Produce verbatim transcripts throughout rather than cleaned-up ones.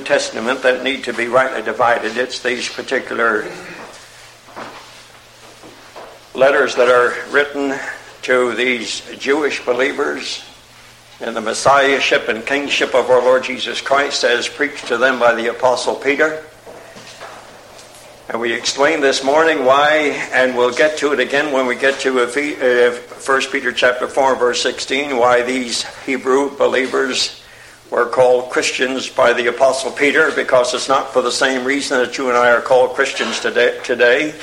New Testament that need to be rightly divided. It's these particular letters that are written to these Jewish believers in the Messiahship and kingship of our Lord Jesus Christ as preached to them by the Apostle Peter. And we explained this morning why, and we'll get to it again when we get to First Peter chapter four, verse sixteen, why these Hebrew believers were called Christians by the Apostle Peter, because it's not for the same reason that you and I are called Christians today. today.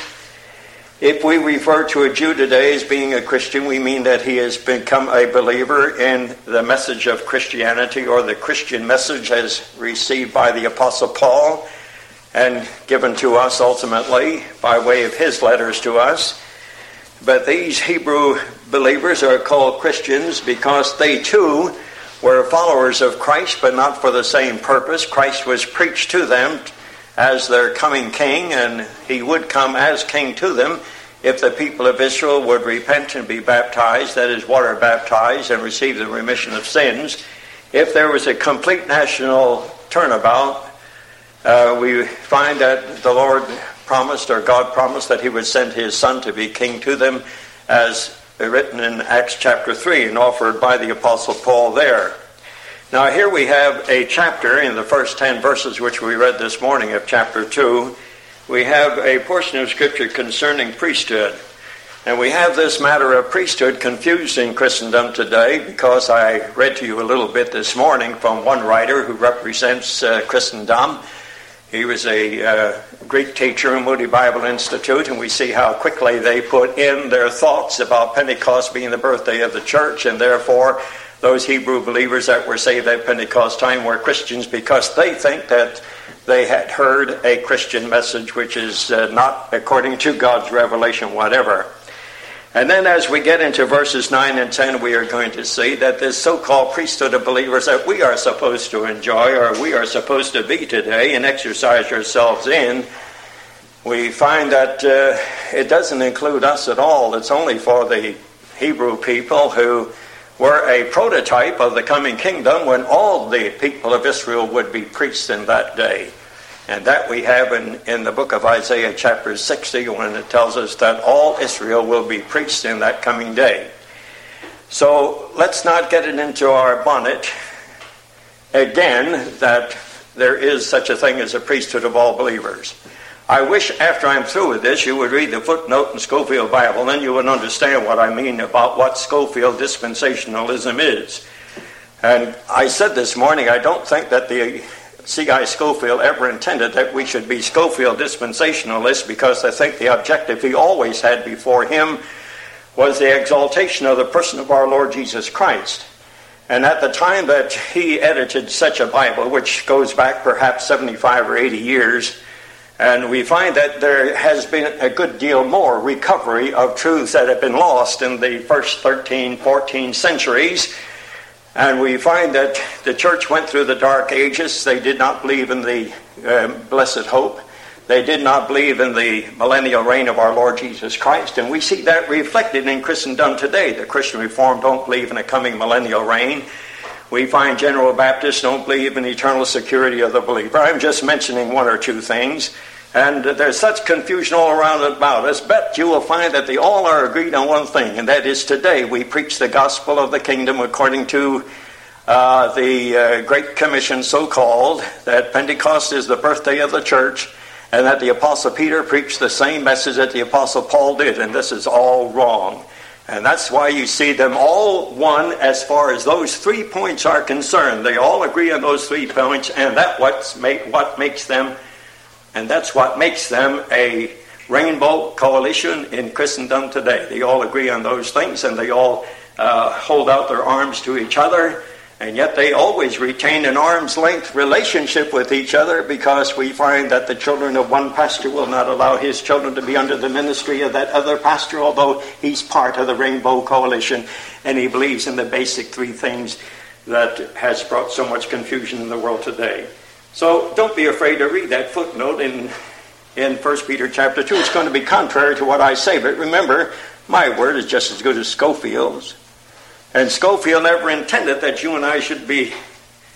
If we refer to a Jew today as being a Christian, we mean that he has become a believer in the message of Christianity, or the Christian message as received by the Apostle Paul and given to us ultimately by way of his letters to us. But these Hebrew believers are called Christians because they too were followers of Christ, but not for the same purpose. Christ was preached to them as their coming king, and he would come as king to them if the people of Israel would repent and be baptized, that is, water baptized, and receive the remission of sins. If there was a complete national turnabout, uh, we find that the Lord promised, or God promised, that he would send his son to be king to them, as written in Acts chapter three and offered by the Apostle Paul there. Now here we have a chapter in the first ten verses which we read this morning of chapter two. We have a portion of Scripture concerning priesthood. And we have this matter of priesthood confused in Christendom today, because I read to you a little bit this morning from one writer who represents uh, Christendom. He was a uh, Greek teacher in Moody Bible Institute, and we see how quickly they put in their thoughts about Pentecost being the birthday of the church, and therefore those Hebrew believers that were saved at Pentecost time were Christians, because they think that they had heard a Christian message which is uh, not according to God's revelation whatever. And then as we get into verses nine and ten, we are going to see that this so-called priesthood of believers that we are supposed to enjoy, or we are supposed to be today and exercise ourselves in, we find that uh, it doesn't include us at all. It's only for the Hebrew people who were a prototype of the coming kingdom, when all the people of Israel would be priests in that day. And that we have in, in the book of Isaiah chapter sixty, when it tells us that all Israel will be priests in that coming day. So let's not get it into our bonnet again that there is such a thing as a priesthood of all believers. I wish after I'm through with this you would read the footnote in Scofield Bible, then you would understand what I mean about what Scofield dispensationalism is. And I said this morning, I don't think that the C I Scofield ever intended that we should be Scofield dispensationalists, because I think the objective he always had before him was the exaltation of the person of our Lord Jesus Christ. And at the time that he edited such a Bible, which goes back perhaps seventy-five or eighty years, and we find that there has been a good deal more recovery of truths that have been lost in the first thirteen, fourteen centuries. And we find that the church went through the dark ages. They did not believe in the uh, blessed hope. They did not believe in the millennial reign of our Lord Jesus Christ. And we see that reflected in Christendom today. The Christian Reformed don't believe in a coming millennial reign. We find General Baptists don't believe in eternal security of the believer. I'm just mentioning one or two things. And there's such confusion all around about us, but you will find that they all are agreed on one thing, and that is today we preach the gospel of the kingdom according to uh, the uh, Great Commission, so-called, that Pentecost is the birthday of the church, and that the Apostle Peter preached the same message that the Apostle Paul did, and this is all wrong. And that's why you see them all one as far as those three points are concerned. They all agree on those three points, and that what's make, what makes them And that's what makes them a rainbow coalition in Christendom today. They all agree on those things, and they all uh, hold out their arms to each other, and yet they always retain an arm's length relationship with each other, because we find that the children of one pastor will not allow his children to be under the ministry of that other pastor, although he's part of the rainbow coalition, and he believes in the basic three things that has brought so much confusion in the world today. So don't be afraid to read that footnote in in First Peter chapter two. It's going to be contrary to what I say, but remember, my word is just as good as Scofield's. And Scofield never intended that you and I should be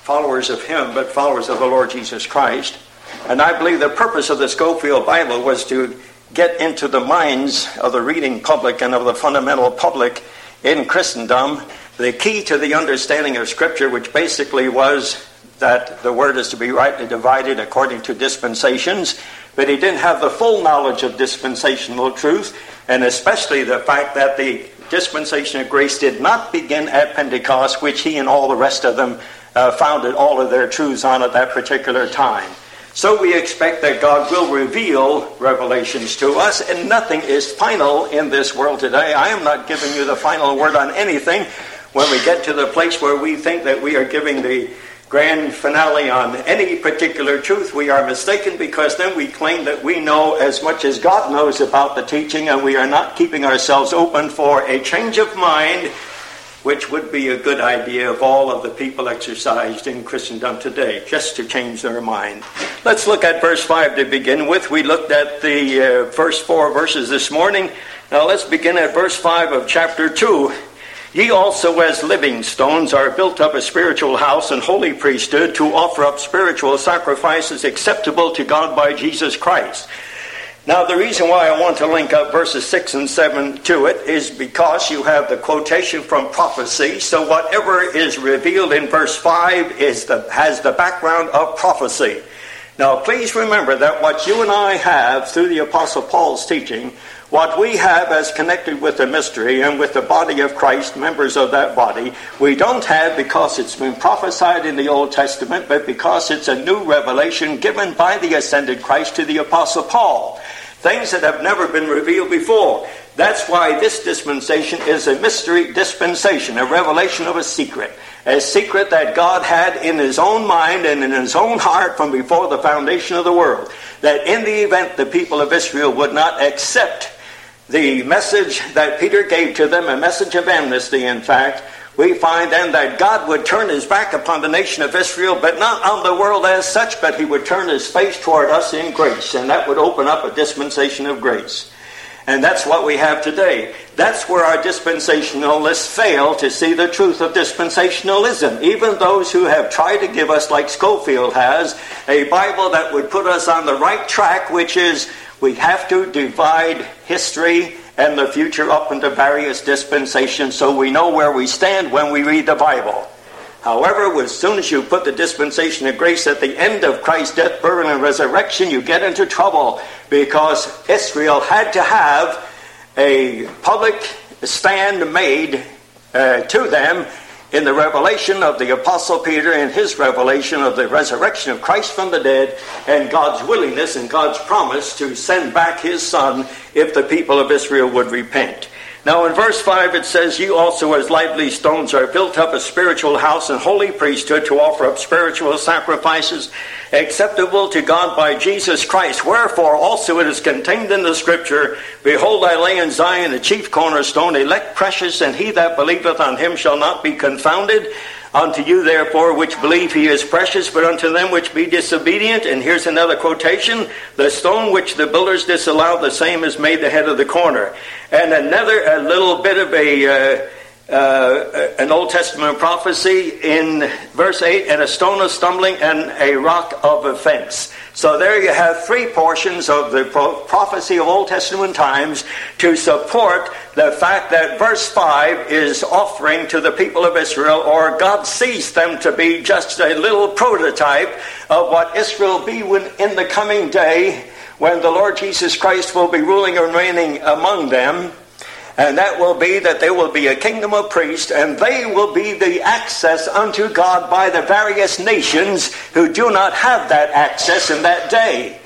followers of him, but followers of the Lord Jesus Christ. And I believe the purpose of the Scofield Bible was to get into the minds of the reading public and of the fundamental public in Christendom the key to the understanding of Scripture, which basically was that the Word is to be rightly divided according to dispensations, but he didn't have the full knowledge of dispensational truth, and especially the fact that the dispensation of grace did not begin at Pentecost, which he and all the rest of them uh, founded all of their truths on at that particular time. So we expect that God will reveal revelations to us, and nothing is final in this world today. I am not giving you the final word on anything. When we get to the place where we think that we are giving the grand finale on any particular truth, we are mistaken, because then we claim that we know as much as God knows about the teaching, and we are not keeping ourselves open for a change of mind, which would be a good idea of all of the people exercised in Christendom today, just to change their mind. Let's look at verse five to begin with. We looked at the uh, first four verses this morning. Now let's begin at verse five of chapter two. Ye also as living stones are built up a spiritual house and holy priesthood to offer up spiritual sacrifices acceptable to God by Jesus Christ. Now the reason why I want to link up verses six and seven to it is because you have the quotation from prophecy. So whatever is revealed in verse five is the, has the background of prophecy. Now please remember that what you and I have through the Apostle Paul's teaching, what we have as connected with the mystery and with the body of Christ, members of that body, we don't have because it's been prophesied in the Old Testament, but because it's a new revelation given by the ascended Christ to the Apostle Paul. Things that have never been revealed before. That's why this dispensation is a mystery dispensation, a revelation of a secret. A secret that God had in his own mind and in his own heart from before the foundation of the world. That in the event the people of Israel would not accept the message that Peter gave to them, a message of amnesty, in fact, we find then that God would turn his back upon the nation of Israel, but not on the world as such, but he would turn his face toward us in grace, and that would open up a dispensation of grace. And that's what we have today. That's where our dispensationalists fail to see the truth of dispensationalism. Even those who have tried to give us, like Scofield has, a Bible that would put us on the right track, which is we have to divide history and the future up into various dispensations so we know where we stand when we read the Bible. However, as soon as you put the dispensation of grace at the end of Christ's death, burial, and resurrection, you get into trouble, because Israel had to have a public stand made uh, to them in the revelation of the Apostle Peter and his revelation of the resurrection of Christ from the dead and God's willingness and God's promise to send back his Son if the people of Israel would repent. Now in verse five it says, "You also as lively stones are built up a spiritual house and holy priesthood to offer up spiritual sacrifices acceptable to God by Jesus Christ. Wherefore also it is contained in the Scripture, Behold, I lay in Zion the chief cornerstone, elect precious, and he that believeth on him shall not be confounded. Unto you therefore which believe he is precious, but unto them which be disobedient," and here's another quotation, "the stone which the builders disallowed, the same is made the head of the corner." And another a little bit of a uh, uh, an Old Testament prophecy in verse eight, "and a stone of stumbling and a rock of offense." So there you have three portions of the prophecy of Old Testament times to support the fact that verse five is offering to the people of Israel, or God sees them to be just a little prototype of what Israel will be in the coming day when the Lord Jesus Christ will be ruling and reigning among them. And that will be that there will be a kingdom of priests, and they will be the access unto God by the various nations who do not have that access in that day.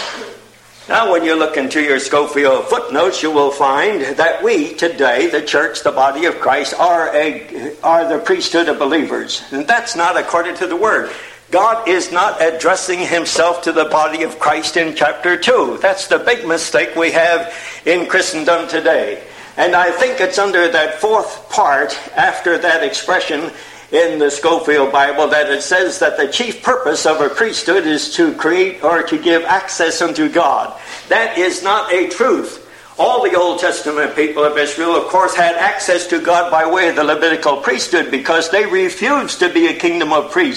Now when you look into your Scofield footnotes, you will find that we today, the church, the body of Christ, are, a, are the priesthood of believers. And that's not according to the Word. God is not addressing himself to the body of Christ in chapter two. That's the big mistake we have in Christendom today. And I think it's under that fourth part after that expression in the Scofield Bible that it says that the chief purpose of a priesthood is to create or to give access unto God. That is not a truth. All the Old Testament people of Israel, of course, had access to God by way of the Levitical priesthood because they refused to be a kingdom of priests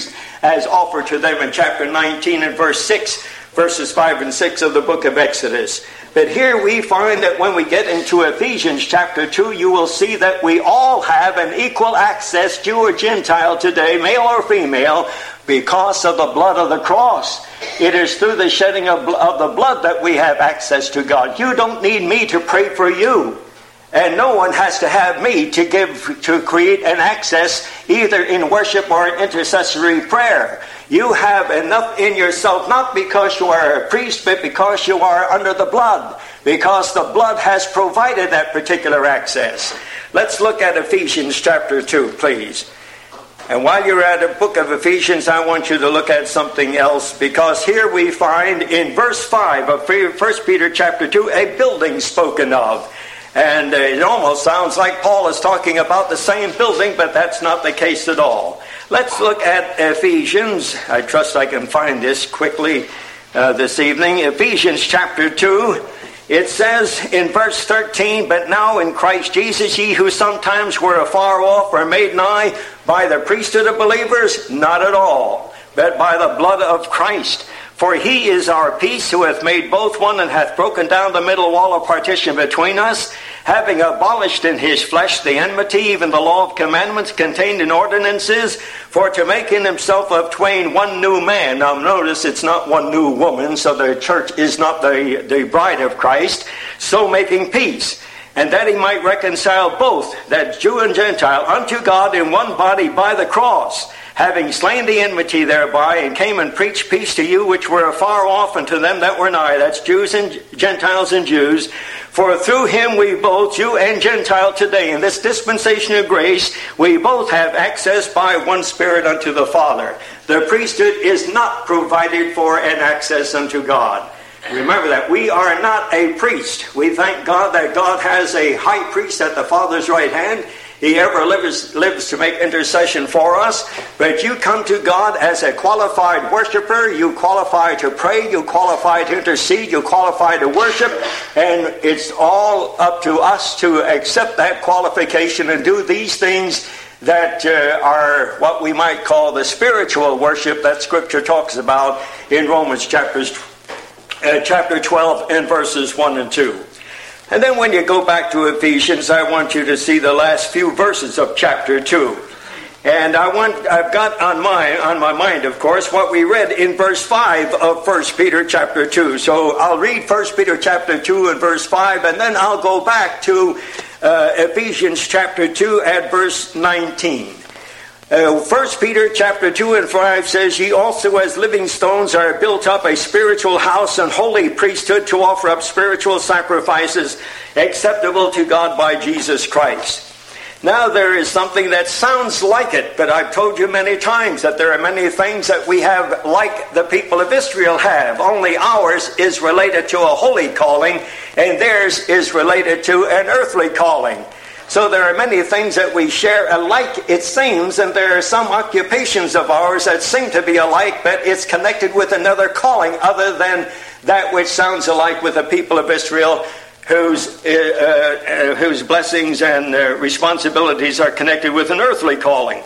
as offered to them in chapter nineteen and verse six, verses five and six of the book of Exodus. But here we find that when we get into Ephesians chapter two, you will see that we all have an equal access, Jew or Gentile today, male or female, because of the blood of the cross. It is through the shedding of, of the blood that we have access to God. You don't need me to pray for you. And no one has to have me to give, to create an access either in worship or in intercessory prayer. You have enough in yourself, not because you are a priest, but because you are under the blood. Because the blood has provided that particular access. Let's look at Ephesians chapter two, please. And while you're at the book of Ephesians, I want you to look at something else, because here we find in verse five of First Peter chapter two, a building spoken of. And uh, it almost sounds like Paul is talking about the same building, but that's not the case at all. Let's look at Ephesians. I trust I can find this quickly uh, this evening. Ephesians chapter two. It says in verse thirteen, "But now in Christ Jesus, ye who sometimes were afar off are made nigh by the priesthood of believers, not at all, but by the blood of Christ. For he is our peace, who hath made both one, and hath broken down the middle wall of partition between us, having abolished in his flesh the enmity, even the law of commandments contained in ordinances, for to make in himself of twain one new man." Now notice it's not one new woman, so the church is not the, the bride of Christ. "So making peace, and that he might reconcile both, that Jew and Gentile, unto God in one body by the cross, having slain the enmity thereby, and came and preached peace to you which were afar off, and to them that were nigh." That's Jews and Gentiles and Jews. "For through him we both, Jew and Gentile today, in this dispensation of grace, we both have access by one Spirit unto the Father." The priesthood is not provided for an access unto God. Remember that. We are not a priest. We thank God that God has a high priest at the Father's right hand. He ever lives, lives to make intercession for us. But you come to God as a qualified worshiper. You qualify to pray. You qualify to intercede. You qualify to worship. And it's all up to us to accept that qualification and do these things that uh, are what we might call the spiritual worship that Scripture talks about in Romans chapters, uh, chapter twelve and verses one and two. And then when you go back to Ephesians, I want you to see the last few verses of chapter two. And I want, I've got on my, on my mind, of course, what we read in verse five of First Peter chapter two. So I'll read First Peter chapter two and verse five, and then I'll go back to uh, Ephesians chapter two at verse nineteen. Uh, First Peter chapter two and five says, "Ye also as living stones are built up a spiritual house and holy priesthood, to offer up spiritual sacrifices acceptable to God by Jesus Christ." Now there is something that sounds like it, but I've told you many times that there are many things that we have like the people of Israel have. Only ours is related to a holy calling, and theirs is related to an earthly calling. So there are many things that we share alike, it seems, and there are some occupations of ours that seem to be alike, but it's connected with another calling other than that which sounds alike with the people of Israel, whose, uh, uh, whose blessings and uh, responsibilities are connected with an earthly calling.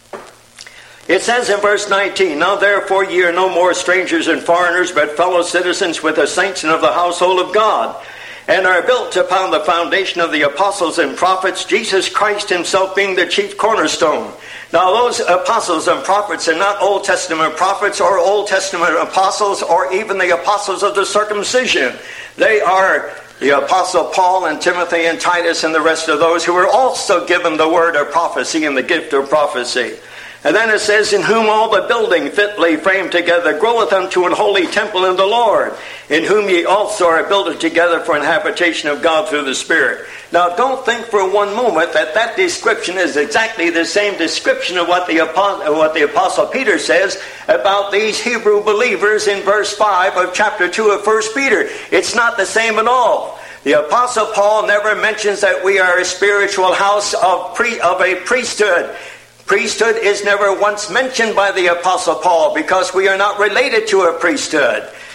It says in verse nineteen, "Now therefore ye are no more strangers and foreigners, but fellow citizens with the saints and of the household of God, and are built upon the foundation of the apostles and prophets, Jesus Christ himself being the chief cornerstone." Now those apostles and prophets are not Old Testament prophets or Old Testament apostles or even the apostles of the circumcision. They are the Apostle Paul and Timothy and Titus and the rest of those who were also given the word of prophecy and the gift of prophecy. And then it says, "In whom all the building fitly framed together groweth unto an holy temple in the Lord, in whom ye also are builded together for an habitation of God through the Spirit." Now don't think for one moment that that description is exactly the same description of what the, what the Apostle Peter says about these Hebrew believers in verse five of chapter two of First Peter. It's not the same at all. The Apostle Paul never mentions that we are a spiritual house of, pre, of a priesthood. Priesthood is never once mentioned by the Apostle Paul because we are not related to a priesthood.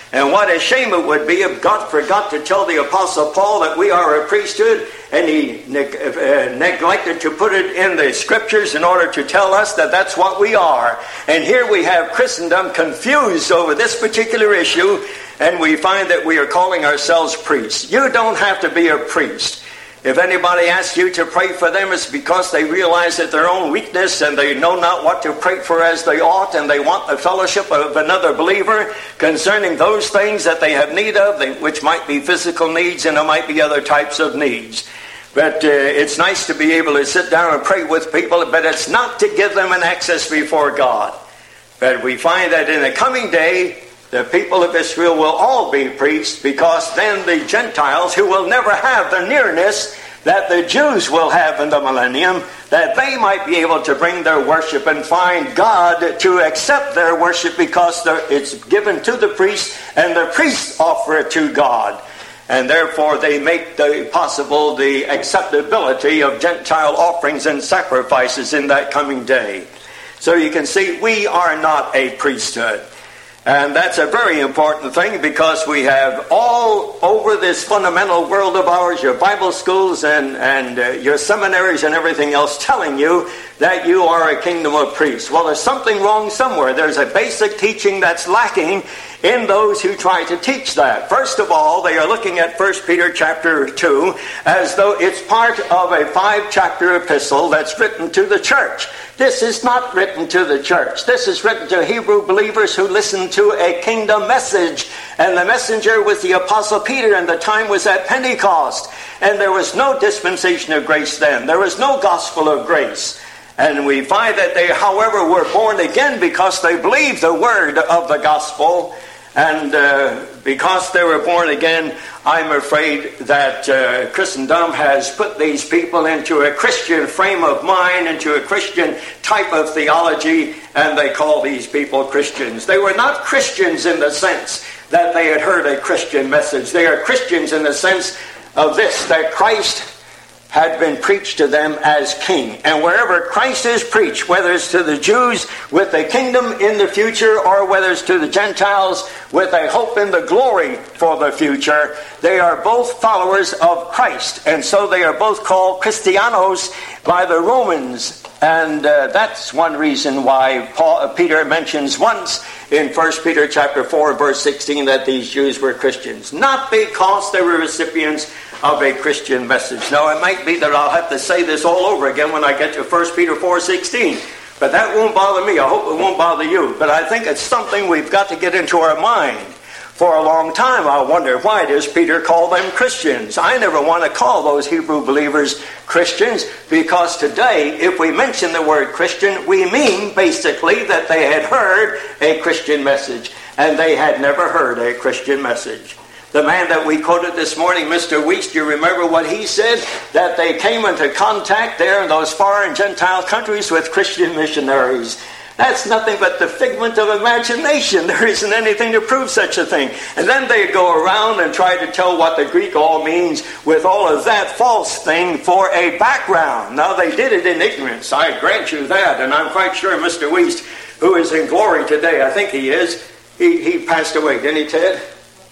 And what a shame it would be if God forgot to tell the Apostle Paul that we are a priesthood, and he neg- uh, neglected to put it in the Scriptures in order to tell us that that's what we are. And here we have Christendom confused over this particular issue, and we find that we are calling ourselves priests. You don't have to be a priest. If anybody asks you to pray for them, it's because they realize that their own weakness and they know not what to pray for as they ought, and they want the fellowship of another believer concerning those things that they have need of, which might be physical needs and there might be other types of needs. But uh, it's nice to be able to sit down and pray with people, but it's not to give them an access before God. But we find that in the coming day, the people of Israel will all be priests, because then the Gentiles, who will never have the nearness that the Jews will have in the millennium, that they might be able to bring their worship and find God to accept their worship, because it's given to the priests and the priests offer it to God. And therefore they make the possible the acceptability of Gentile offerings and sacrifices in that coming day. So you can see we are not a priesthood. And that's a very important thing, because we have all over this fundamental world of ours, your Bible schools and, and uh, your seminaries and everything else, telling you that you are a kingdom of priests. Well, there's something wrong somewhere. There's a basic teaching that's lacking in those who try to teach that. First of all, they are looking at First Peter chapter two as though it's part of a five-chapter epistle that's written to the church. This is not written to the church. This is written to Hebrew believers who listen to a kingdom message. And the messenger was the Apostle Peter, and the time was at Pentecost. And there was no dispensation of grace then. There was no gospel of grace. And we find that they, however, were born again because they believed the word of the gospel. And uh, because they were born again, I'm afraid that uh, Christendom has put these people into a Christian frame of mind, into a Christian type of theology, and they call these people Christians. They were not Christians in the sense that they had heard a Christian message. They are Christians in the sense of this, that Christ had been preached to them as king. And wherever Christ is preached, whether it's to the Jews with a kingdom in the future, or whether it's to the Gentiles with a hope in the glory for the future, they are both followers of Christ. And so they are both called Christianos by the Romans. And uh, that's one reason why Paul, uh, Peter mentions once in First Peter chapter four, verse sixteen, that these Jews were Christians. Not because they were recipients of a Christian message. Now, it might be that I'll have to say this all over again when I get to First Peter four sixteen. But that won't bother me. I hope it won't bother you. But I think it's something we've got to get into our mind. For a long time, I wonder, why does Peter call them Christians? I never want to call those Hebrew believers Christians, because today, if we mention the word Christian, we mean basically that they had heard a Christian message, and they had never heard a Christian message. The man that we quoted this morning, Mister Weeks, do you remember what he said? That they came into contact there in those foreign Gentile countries with Christian missionaries. That's nothing but the figment of imagination. There isn't anything to prove such a thing. And then they go around and try to tell what the Greek all means with all of that false thing for a background. Now, they did it in ignorance. I grant you that. And I'm quite sure Mister Weeks, who is in glory today, I think he is, he, he passed away, didn't he, Ted?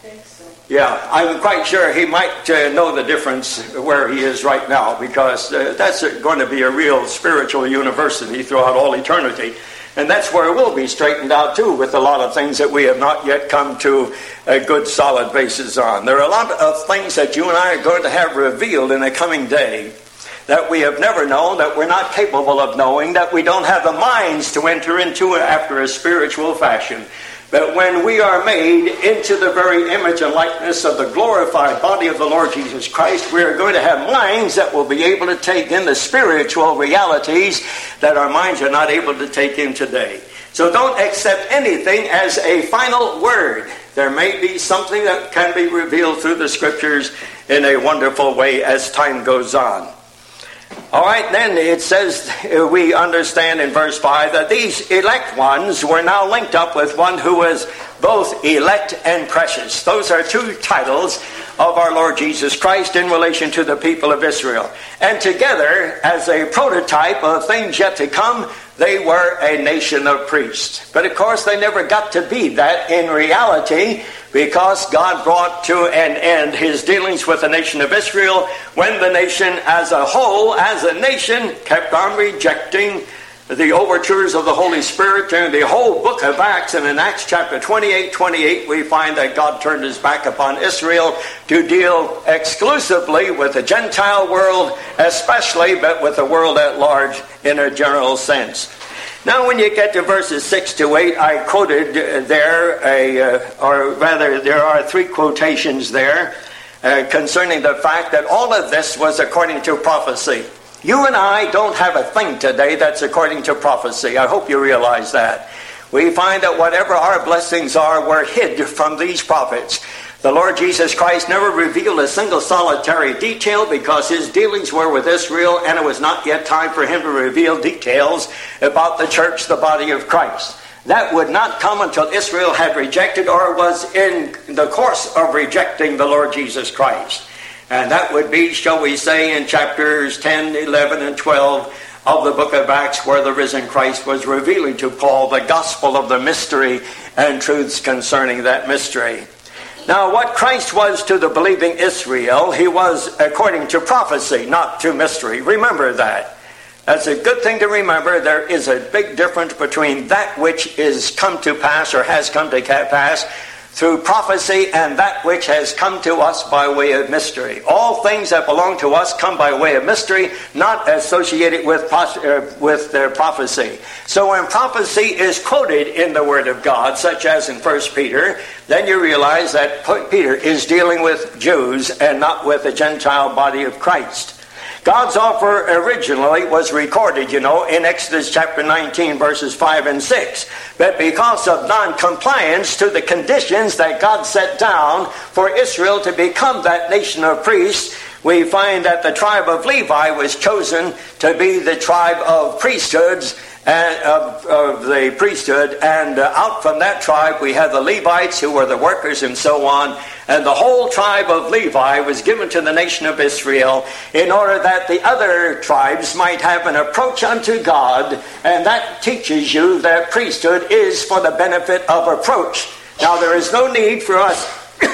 Yeah, I'm quite sure he might uh, know the difference where he is right now, because uh, that's going to be a real spiritual university throughout all eternity. And that's where it will be straightened out, too, with a lot of things that we have not yet come to a good, solid basis on. There are a lot of things that you and I are going to have revealed in a coming day that we have never known, that we're not capable of knowing, that we don't have the minds to enter into after a spiritual fashion. But when we are made into the very image and likeness of the glorified body of the Lord Jesus Christ, we are going to have minds that will be able to take in the spiritual realities that our minds are not able to take in today. So don't accept anything as a final word. There may be something that can be revealed through the Scriptures in a wonderful way as time goes on. All right, then it says, we understand in verse five, that these elect ones were now linked up with one who was both elect and precious. Those are two titles of our Lord Jesus Christ in relation to the people of Israel. And together, as a prototype of things yet to come, they were a nation of priests. But of course they never got to be that in reality, because God brought to an end his dealings with the nation of Israel when the nation as a whole, as a nation, kept on rejecting the overtures of the Holy Spirit. During the whole book of Acts, and in Acts chapter twenty-eight, twenty-eight, we find that God turned his back upon Israel to deal exclusively with the Gentile world, especially, but with the world at large in a general sense. Now, when you get to verses six to eight, I quoted there, a, uh, or rather, there are three quotations there uh, concerning the fact that all of this was according to prophecy. You and I don't have a thing today that's according to prophecy. I hope you realize that. We find that whatever our blessings are were hid from these prophets. The Lord Jesus Christ never revealed a single solitary detail because his dealings were with Israel, and it was not yet time for him to reveal details about the church, the body of Christ. That would not come until Israel had rejected or was in the course of rejecting the Lord Jesus Christ. And that would be, shall we say, in chapters ten, eleven, and twelve of the book of Acts, where the risen Christ was revealing to Paul the gospel of the mystery and truths concerning that mystery. Now, what Christ was to the believing Israel, he was according to prophecy, not to mystery. Remember that. That's a good thing to remember. There is a big difference between that which is come to pass or has come to pass through prophecy and that which has come to us by way of mystery. All things that belong to us come by way of mystery, not associated with, uh, with their prophecy. So when prophecy is quoted in the Word of God, such as in First Peter, then you realize that Peter is dealing with Jews and not with the Gentile body of Christ. God's offer originally was recorded, you know, in Exodus chapter nineteen, verses five and six. But because of non-compliance to the conditions that God set down for Israel to become that nation of priests, we find that the tribe of Levi was chosen to be the tribe of priesthoods, and of, of the priesthood, and uh, out from that tribe we have the Levites, who were the workers and so on, and the whole tribe of Levi was given to the nation of Israel in order that the other tribes might have an approach unto God, and that teaches you that priesthood is for the benefit of approach. Now, there is no need for us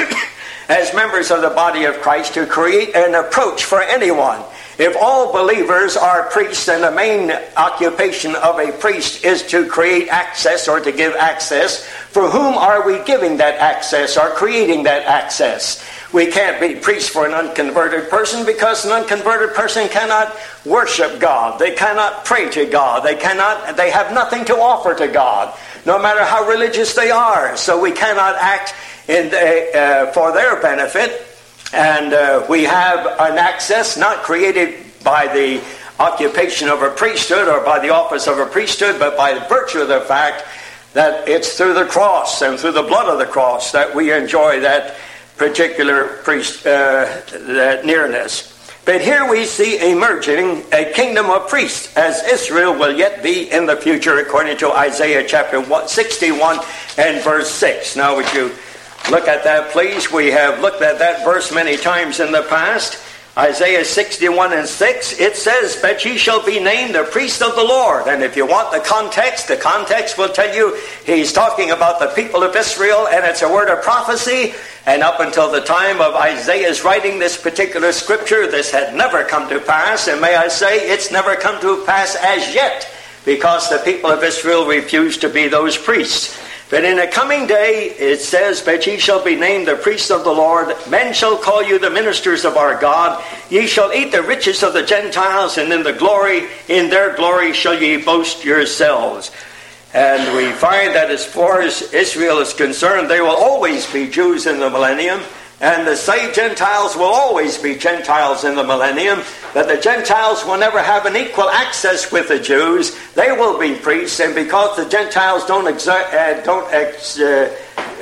as members of the body of Christ to create an approach for anyone. If all believers are priests, and the main occupation of a priest is to create access or to give access, for whom are we giving that access or creating that access? We can't be priests for an unconverted person, because an unconverted person cannot worship God. They cannot pray to God. They cannot. They have nothing to offer to God, no matter how religious they are. So we cannot act in the, uh, for their benefit. And uh, we have an access not created by the occupation of a priesthood or by the office of a priesthood, but by virtue of the fact that it's through the cross and through the blood of the cross that we enjoy that particular priest, uh, that nearness. But here we see emerging a kingdom of priests, as Israel will yet be in the future, according to Isaiah chapter sixty-one and verse six. Now would you look at that, please? We have looked at that verse many times in the past. Isaiah sixty-one and six, it says, "But ye shall be named the priests of the Lord." And if you want the context, the context will tell you he's talking about the people of Israel, and it's a word of prophecy. And up until the time of Isaiah's writing this particular scripture, this had never come to pass. And may I say, it's never come to pass as yet, because the people of Israel refused to be those priests. But in a coming day, it says, "But ye shall be named the priests of the Lord. Men shall call you the ministers of our God. Ye shall eat the riches of the Gentiles, and in the glory, in their glory shall ye boast yourselves." And we find that as far as Israel is concerned, they will always be Jews in the millennium. And the saved Gentiles will always be Gentiles in the millennium. But the Gentiles will never have an equal access with the Jews. They will be priests, and because the Gentiles don't, exa- uh, don't ex- uh,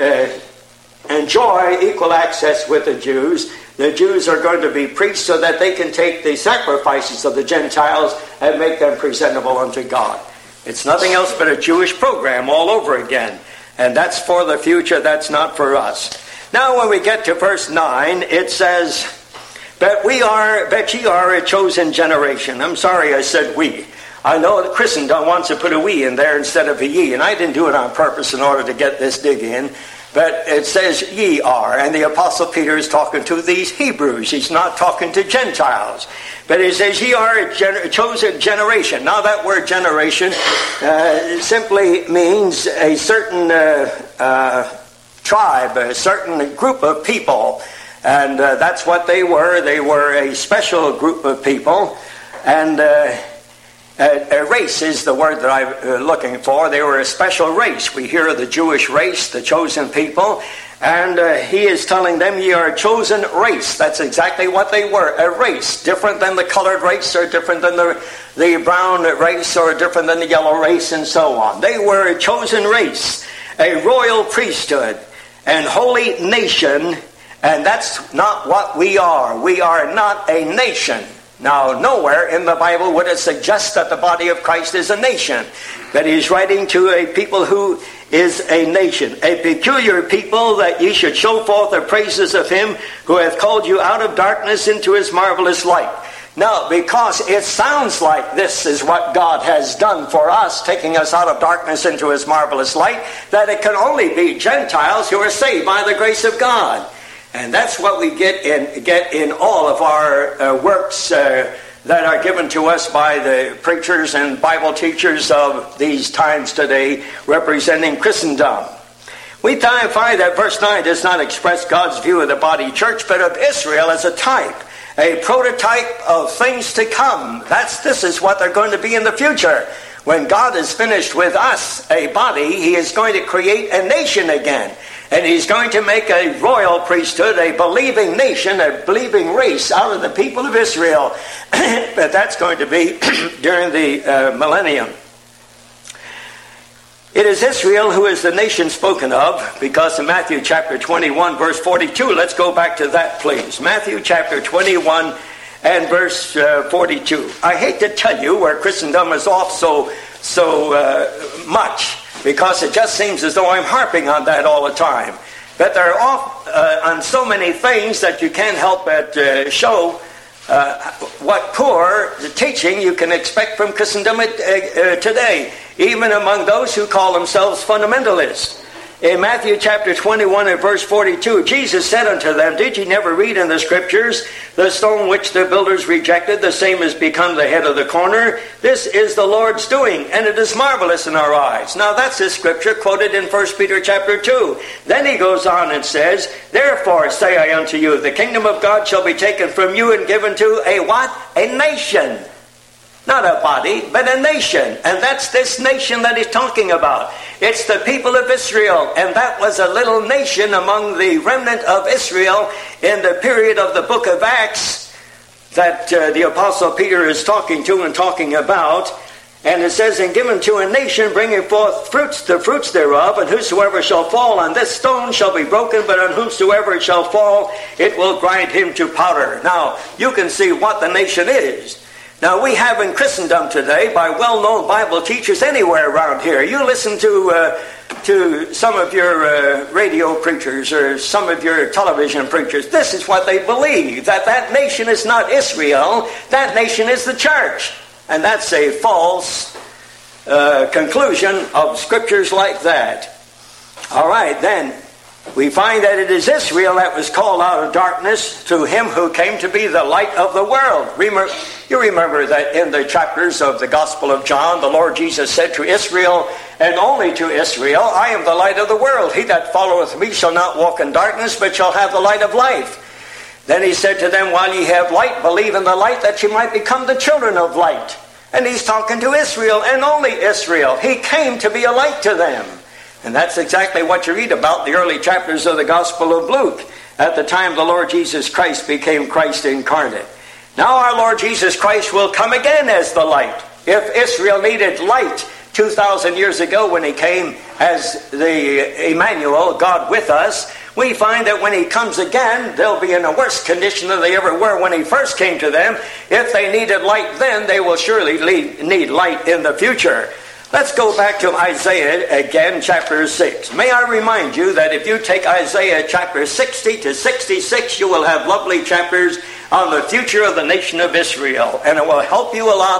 uh, enjoy equal access with the Jews, the Jews are going to be priests so that they can take the sacrifices of the Gentiles and make them presentable unto God. It's nothing else but a Jewish program all over again. And that's for the future. That's not for us. Now when we get to verse nine, it says, But we are, but ye are a chosen generation. I'm sorry I said we. I know that Christendom wants to put a we in there instead of a ye, and I didn't do it on purpose in order to get this dig in. But it says ye are, and the Apostle Peter is talking to these Hebrews. He's not talking to Gentiles. But he says ye are a gen- chosen generation. Now that word generation uh, simply means a certain uh, uh, tribe, a certain group of people. And uh, that's what they were. They were a special group of people. And uh, a, a race is the word that I'm uh, looking for. They were a special race. We hear of the Jewish race, the chosen people. And uh, he is telling them, ye are a chosen race. That's exactly what they were, a race. Different than the colored race, or different than the, the brown race, or different than the yellow race, and so on. They were a chosen race, a royal priesthood, and holy nation. And that's not what we are. We are not a nation. Now, nowhere in the Bible would it suggest that the body of Christ is a nation. But he's writing to a people who is a nation, a peculiar people, that ye should show forth the praises of him who hath called you out of darkness into his marvelous light. Now, because it sounds like this is what God has done for us, taking us out of darkness into his marvelous light, that it can only be Gentiles who are saved by the grace of God. And that's what we get in get in all of our uh, works uh, that are given to us by the preachers and Bible teachers of these times today, representing Christendom. We find that verse nine does not express God's view of the body church, but of Israel as a type, a prototype of things to come. That's this is what they're going to be in the future. When God is finished with us, a body, he is going to create a nation again. And he's going to make a royal priesthood, a believing nation, a believing race out of the people of Israel. But that's going to be during the uh, millennium. It is Israel who is the nation spoken of, because in Matthew chapter twenty-one, verse forty-two, let's go back to that, please. Matthew chapter twenty-one and verse uh, forty-two. I hate to tell you where Christendom is off so, so uh, much, because it just seems as though I'm harping on that all the time. But they're off uh, on so many things that you can't help but uh, show uh, what poor teaching you can expect from Christendom uh, uh, today, even among those who call themselves fundamentalists. In Matthew chapter twenty-one and verse forty-two, Jesus said unto them, did ye never read in the scriptures, the stone which the builders rejected, the same has become the head of the corner? This is the Lord's doing, and it is marvelous in our eyes. Now that's this scripture quoted in First Peter chapter two. Then he goes on and says, therefore say I unto you, the kingdom of God shall be taken from you and given to a what? A nation. Not a body, but a nation. And that's this nation that he's talking about. It's the people of Israel. And that was a little nation among the remnant of Israel in the period of the book of Acts that uh, the Apostle Peter is talking to and talking about. And it says, and given to a nation, bringing forth fruits, the fruits thereof, and whosoever shall fall on this stone shall be broken, but on whomsoever it shall fall, it will grind him to powder. Now, you can see what the nation is. Now, we have in Christendom today, by well-known Bible teachers anywhere around here. You listen to uh, to some of your uh, radio preachers or some of your television preachers. This is what they believe, that that nation is not Israel, that nation is the church. And that's a false uh, conclusion of scriptures like that. All right, then. We find that it is Israel that was called out of darkness to him who came to be the light of the world. Remember, you remember that in the chapters of the Gospel of John, the Lord Jesus said to Israel, and only to Israel, I am the light of the world. He that followeth me shall not walk in darkness, but shall have the light of life. Then he said to them, while ye have light, believe in the light, that ye might become the children of light. And he's talking to Israel, and only Israel. He came to be a light to them. And that's exactly what you read about in the early chapters of the Gospel of Luke, at the time the Lord Jesus Christ became Christ incarnate. Now our Lord Jesus Christ will come again as the light. If Israel needed light two thousand years ago when he came as the Emmanuel, God with us, we find that when he comes again, they'll be in a worse condition than they ever were when he first came to them. If they needed light then, they will surely need light in the future. Let's go back to Isaiah again, chapter six. May I remind you that if you take Isaiah chapter sixty to sixty-six, you will have lovely chapters on the future of the nation of Israel. And it will help you a lot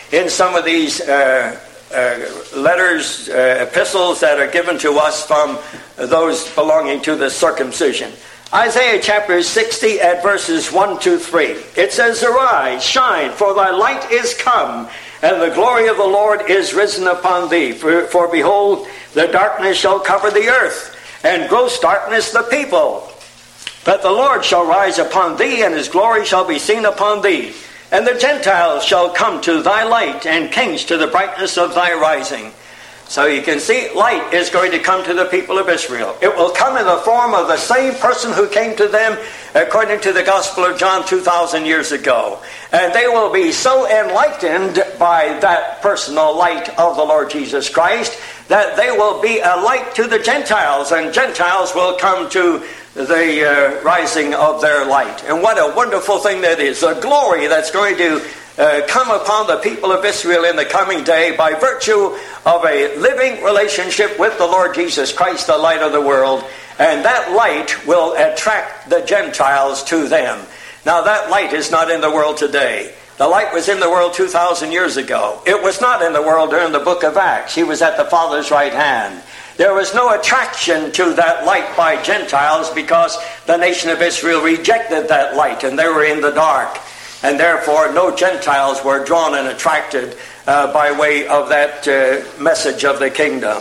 in some of these uh, uh, letters, uh, epistles that are given to us from those belonging to the circumcision. Isaiah chapter sixty at verses one to three. It says, "Arise, shine, for thy light is come, and the glory of the Lord is risen upon thee. For, for behold, the darkness shall cover the earth, and gross darkness the people. But the Lord shall rise upon thee, and his glory shall be seen upon thee. And the Gentiles shall come to thy light, and kings to the brightness of thy rising." So you can see, light is going to come to the people of Israel. It will come in the form of the same person who came to them according to the Gospel of John two thousand years ago. And they will be so enlightened by that personal light of the Lord Jesus Christ that they will be a light to the Gentiles, and Gentiles will come to the uh, rising of their light. And what a wonderful thing that is. The glory that's going to uh, come upon the people of Israel in the coming day by virtue of a living relationship with the Lord Jesus Christ, the light of the world. And that light will attract the Gentiles to them. Now that light is not in the world today. The light was in the world two thousand years ago. It was not in the world during the book of Acts. He was at the Father's right hand. There was no attraction to that light by Gentiles because the nation of Israel rejected that light and they were in the dark. And therefore no Gentiles were drawn and attracted uh, by way of that uh, message of the kingdom.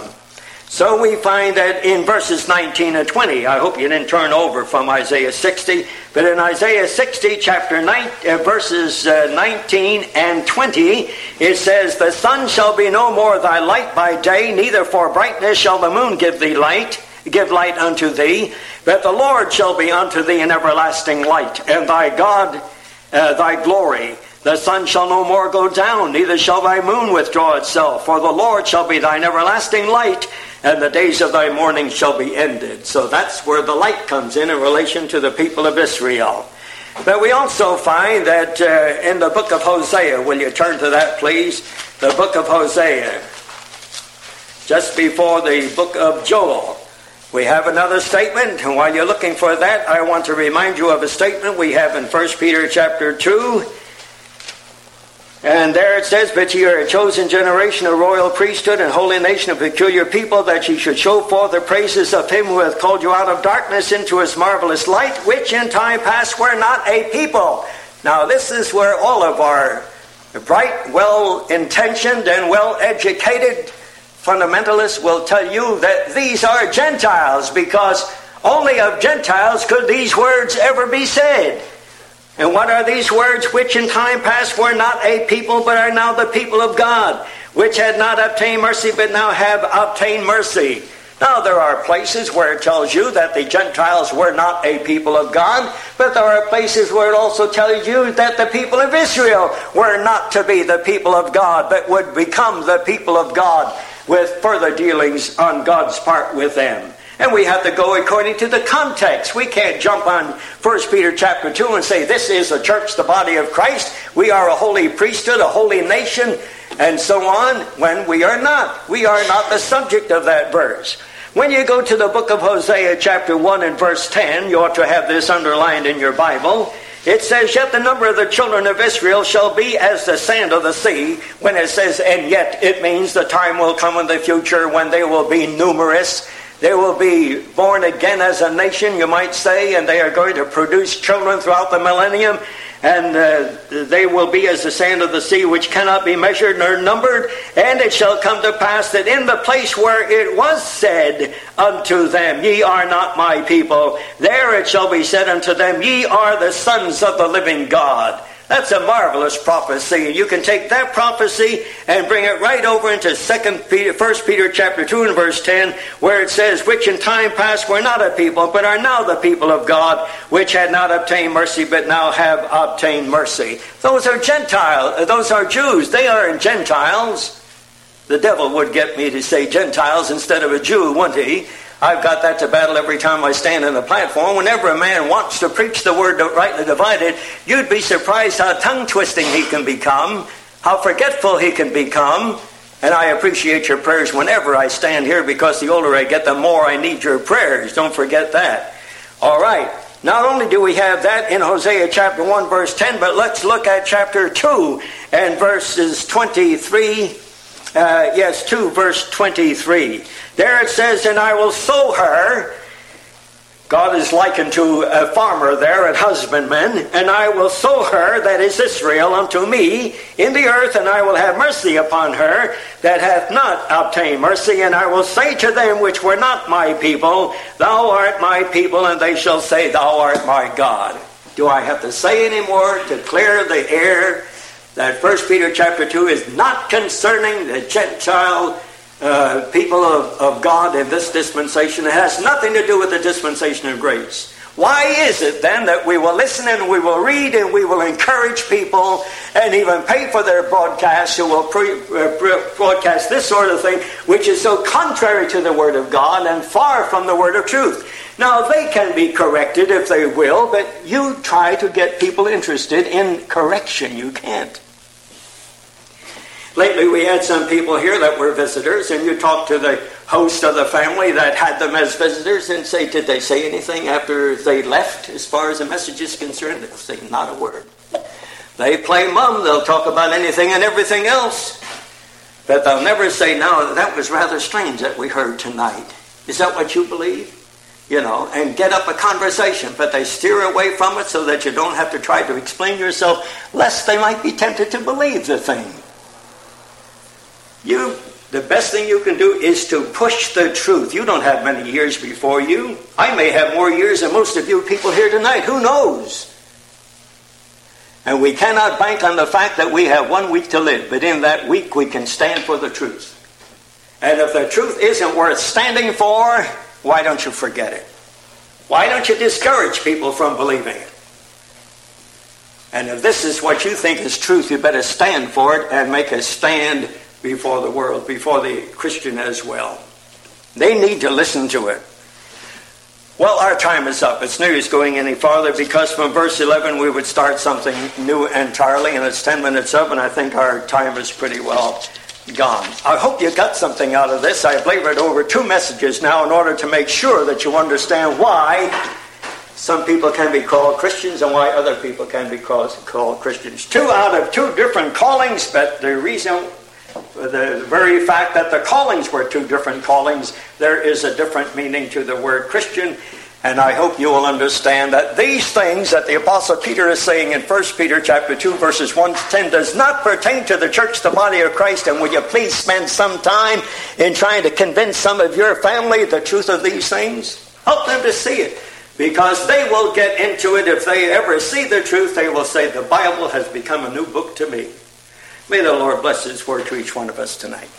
So we find that in verses nineteen and twenty, I hope you didn't turn over from Isaiah sixty, but in Isaiah sixty, chapter nine, uh, verses uh, nineteen and twenty, it says, "The sun shall be no more thy light by day, neither for brightness shall the moon give thee light, give light unto thee, but the Lord shall be unto thee an everlasting light, and thy God uh, thy glory. The sun shall no more go down, neither shall thy moon withdraw itself, for the Lord shall be thine everlasting light, and the days of thy mourning shall be ended." So that's where the light comes in in relation to the people of Israel. But we also find that uh, in the book of Hosea, will you turn to that please? The book of Hosea, just before the book of Joel, we have another statement. And while you're looking for that, I want to remind you of a statement we have in First Peter chapter two. And there it says, "But ye are a chosen generation, a royal priesthood, and holy nation, a peculiar people, that ye should show forth the praises of him who hath called you out of darkness into his marvelous light, which in time past were not a people." Now this is where all of our bright, well-intentioned, and well-educated fundamentalists will tell you that these are Gentiles, because only of Gentiles could these words ever be said. And what are these words? "Which in time past were not a people, but are now the people of God, which had not obtained mercy, but now have obtained mercy." Now there are places where it tells you that the Gentiles were not a people of God, but there are places where it also tells you that the people of Israel were not to be the people of God, but would become the people of God with further dealings on God's part with them. And we have to go according to the context. We can't jump on First Peter chapter two and say, this is a church, the body of Christ. We are a holy priesthood, a holy nation, and so on, when we are not. We are not the subject of that verse. When you go to the book of Hosea chapter one and verse ten, you ought to have this underlined in your Bible. It says, "Yet the number of the children of Israel shall be as the sand of the sea." When it says, "and yet," it means the time will come in the future when they will be numerous. They will be born again as a nation, you might say, and they are going to produce children throughout the millennium. And uh, they will be as the sand of the sea, which cannot be measured nor numbered. And it shall come to pass that in the place where it was said unto them, "Ye are not my people," there it shall be said unto them, "Ye are the sons of the living God." That's a marvelous prophecy. You can take that prophecy and bring it right over into Second Peter, First Peter chapter two and verse ten, where it says, "Which in time past were not a people, but are now the people of God, which had not obtained mercy, but now have obtained mercy." Those are Gentiles. Those are Jews. They aren't Gentiles. The devil would get me to say Gentiles instead of a Jew, wouldn't he? I've got that to battle every time I stand on the platform. Whenever a man wants to preach the word rightly divided, you'd be surprised how tongue-twisting he can become, how forgetful he can become. And I appreciate your prayers whenever I stand here, because the older I get, the more I need your prayers. Don't forget that. All right. not only do we have that in Hosea chapter one, verse ten, but let's look at chapter two and verses twenty-three. Uh, yes, two, verse twenty-three. There it says, and I will sow her. God is likened to a farmer there, a husbandman. And I will sow her, that is Israel, unto me in the earth, and I will have mercy upon her that hath not obtained mercy. And I will say to them which were not my people, thou art my people, and they shall say, thou art my God. Do I have to say any more to clear the air that First Peter chapter two is not concerning the Gentile Uh, people of, of God in this dispensation? It has nothing to do with the dispensation of grace. Why is it then that we will listen and we will read and we will encourage people and even pay for their broadcasts who will pre, uh, broadcast this sort of thing, which is so contrary to the Word of God and far from the Word of truth? Now, they can be corrected if they will, but you try to get people interested in correction. You can't. Lately, we had some people here that were visitors, and you talk to the host of the family that had them as visitors and say, did they say anything after they left as far as the message is concerned? They'll say not a word. They play mum. They'll talk about anything and everything else, but they'll never say, no, that was rather strange that we heard tonight. Is that what you believe? You know, and get up a conversation, but they steer away from it so that you don't have to try to explain yourself, lest they might be tempted to believe the thing. You, the best thing you can do is to push the truth. You don't have many years before you. I may have more years than most of you people here tonight. Who knows? And we cannot bank on the fact that we have one week to live. But in that week, we can stand for the truth. And if the truth isn't worth standing for, why don't you forget it? Why don't you discourage people from believing it? And if this is what you think is truth, you better stand for it and make a stand before the world, before the Christian as well. They need to listen to it. Well, our time is up. It's no use going any farther, because from verse eleven we would start something new entirely, and it's ten minutes up, and I think our time is pretty well gone. I hope you got something out of this. I've labored over two messages now in order to make sure that you understand why some people can be called Christians and why other people can be called, called Christians. Two out of two different callings, but the reason... the very fact that the callings were two different callings, there is a different meaning to the word Christian. And I hope you will understand that these things that the Apostle Peter is saying in First Peter chapter two, verses one to ten, does not pertain to the church, the body of Christ. And will you please spend some time in trying to convince some of your family the truth of these things? Help them to see it, because they will get into it. If they ever see the truth, they will say, the Bible has become a new book to me. May the Lord bless His word to each one of us tonight.